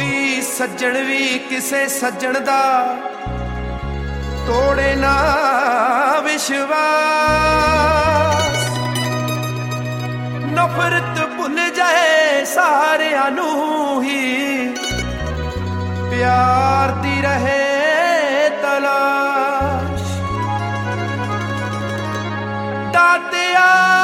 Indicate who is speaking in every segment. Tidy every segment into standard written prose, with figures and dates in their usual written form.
Speaker 1: ਕੋਈ ਸੱਜਣ ਵੀ ਕਿਸੇ ਸੱਜਣ ਦਾ ਤੋੜੇ ਨਾ ਵਿਸ਼ਵਾਸ। ਨਫ਼ਰਤ ਭੁੱਲ ਜਾਏ ਸਾਰਿਆਂ ਨੂੰ ਹੀ, ਪਿਆਰ ਦੀ ਰਹੇ ਤਲਾਸ਼। ਦਾਤਿਆ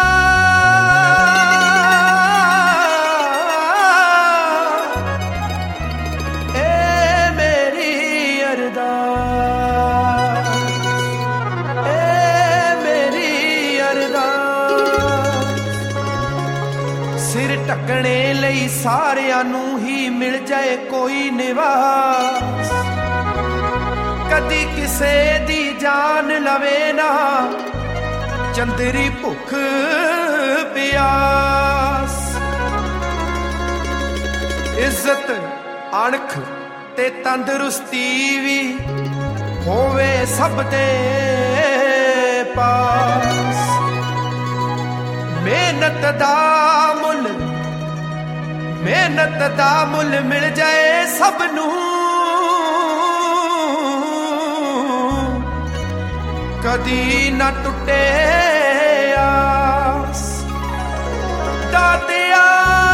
Speaker 1: ਏ ਮੇਰੀ ਅਰਦਾਸ, ਏ ਮੇਰੀ ਅਰਦਾਸ। ਸਿਰ ਢੱਕਣੇ ਲਈ ਸਾਰਿਆਂ ਨੂੰ ਹੀ ਮਿਲ ਜਾਏ ਕੋਈ ਨਿਵਾਸ। ਕਦੀ ਕਿਸੇ ਦੀ ਜਾਨ ਲਵੇ ਨਾ ਚੰਦਰੀ ਭੁੱਖ ਪਿਆਸ। ਇੱਜ਼ਤ ਅਣਖ ਤੇ ਤੰਦਰੁਸਤੀ ਵੀ ਹੋਵੇ ਸਭ ਦੇ ਪਾਸ। ਮਿਹਨਤ ਦਾ ਮੁੱਲ ਮਿਲ ਜਾਏ ਸਭ ਨੂੰ, ਕਦੀ ਨਾ ਟੁੱਟੇ ਆਸ। ਦਾਤਿਆ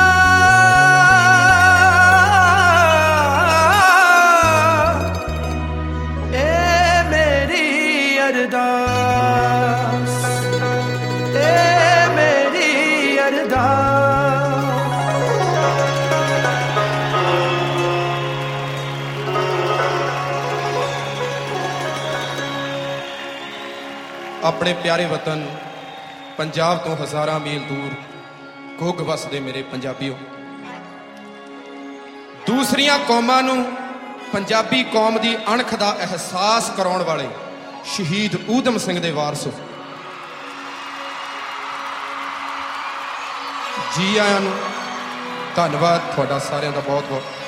Speaker 1: ਏ ਮੇਰੀ ਅਰਦਾਸ, ਏ ਮੇਰੀ ਅਰਦਾਸ।
Speaker 2: ਆਪਣੇ ਪਿਆਰੇ ਵਤਨ ਪੰਜਾਬ ਤੋਂ ਹਜ਼ਾਰਾਂ ਮੀਲ ਦੂਰ ਗੁੱਗ ਵਸਦੇ ਮੇਰੇ ਪੰਜਾਬੀਓ, ਦੂਸਰੀਆਂ ਕੌਮਾਂ ਨੂੰ ਪੰਜਾਬੀ ਕੌਮ ਦੀ ਅਣਖ ਦਾ ਅਹਿਸਾਸ ਕਰਾਉਣ ਵਾਲੇ ਸ਼ਹੀਦ ਊਧਮ ਸਿੰਘ ਦੇ ਵਾਰਸੋ, ਜੀ ਆਇਆਂ ਨੂੰ। ਧੰਨਵਾਦ ਤੁਹਾਡਾ ਸਾਰਿਆਂ ਦਾ ਬਹੁਤ ਬਹੁਤ।